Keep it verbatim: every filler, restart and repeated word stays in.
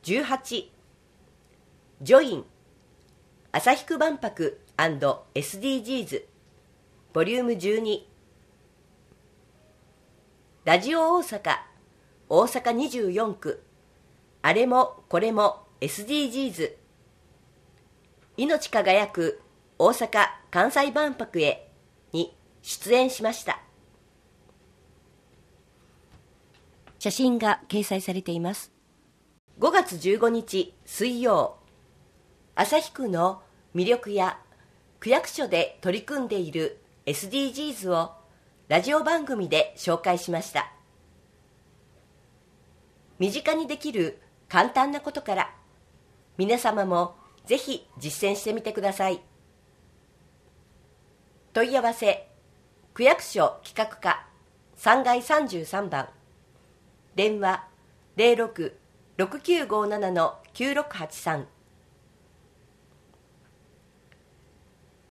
じゅうはち、ジョイン旭区万博 &エスディージーズ ボリュームじゅうに、ラジオ大阪大阪にじゅうよん区あれもこれも エスディージーズ 命輝く大阪・関西万博へに出演しました。写真が掲載されています。ごがつじゅうごにち水曜、旭区の魅力や区役所で取り組んでいる エスディージーズ をラジオ番組で紹介しました。身近にできる簡単なことから皆様もぜひ実践してみてください。問い合わせ区役所企画課さんがいさんじゅうさんばん、電話 ゼロろく ろくきゅうごなな きゅうろくはちさん